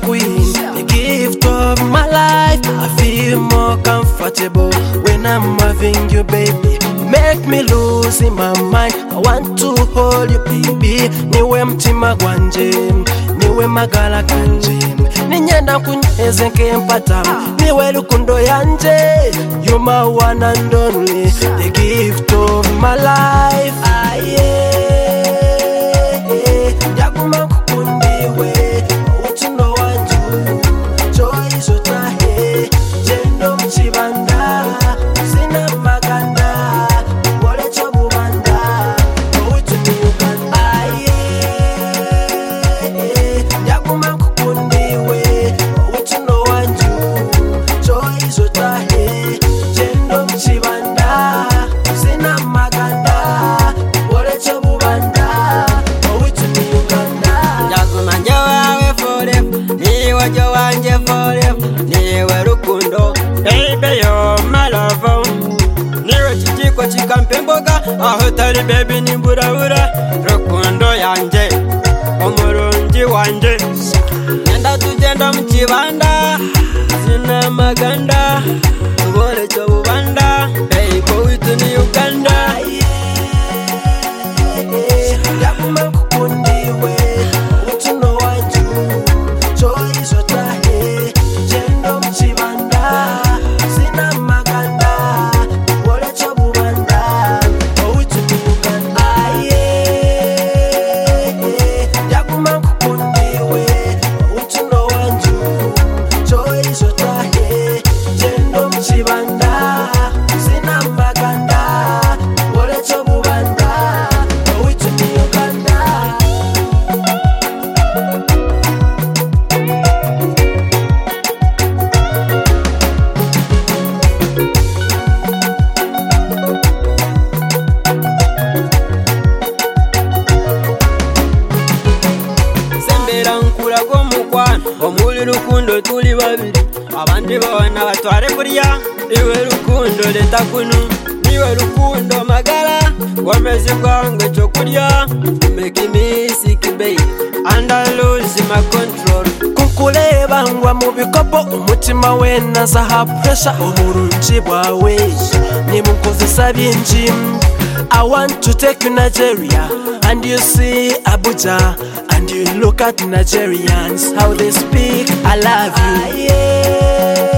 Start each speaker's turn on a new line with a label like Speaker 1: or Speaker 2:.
Speaker 1: queen, the gift of my life. I feel more comfortable when I'm having you, baby. Make me lose in my mind. I want to hold you, baby. Niwe mtima gwanje, niwe magala kanje, ninyenda kunyeze nkempata, niwe rukundo yanje. You're my one and only, the gift of my life. Ndaguma kukundiwe, utuno wanju, joy zotahe, jendo mchibanda, sina maganda, wole chobubanda, uituni Uganda. Ndaguma kukundiwe, utuno wanju, joy zotahe, jendo mchibanda, sina maganda, wole chobubanda. Niwe wanje forever, niwe rukundo, baby you're my lover. Niwe chitiko chikampe mboga, aho tari baby nimburabura. Rukundo yanje, omurungi wanje, nenda tugenda mukibanda, sina maganda, ubole cyo bubanda, baby uituni Uganda. Ndaguma kukundiwe, utuno wanju, joy zotahe, jendo mchibanda, sina maganda, wole chobubanda, uituni Uganda. Ndaguma kukundiwe, utuno wanju, joy zotahe, jendo mchibanda, sina maganda, wole chobubanda, uituni Uganda. Nkulago mukwano omuli rukundo tuli babiri, abandi bona batware kurya, iwe rukundo leta kuno, niwe rukundo magala, wamezi bwange cyo kurya, make me sick baby and I lose my control. Kukuleba ngwa mu bikopo, umutima we nazaha pressure, omurungi bwawe nimukozesa byinji. I want to take you Nigeria, and you see Abuja, and you look at Nigerians, how they speak, I love you.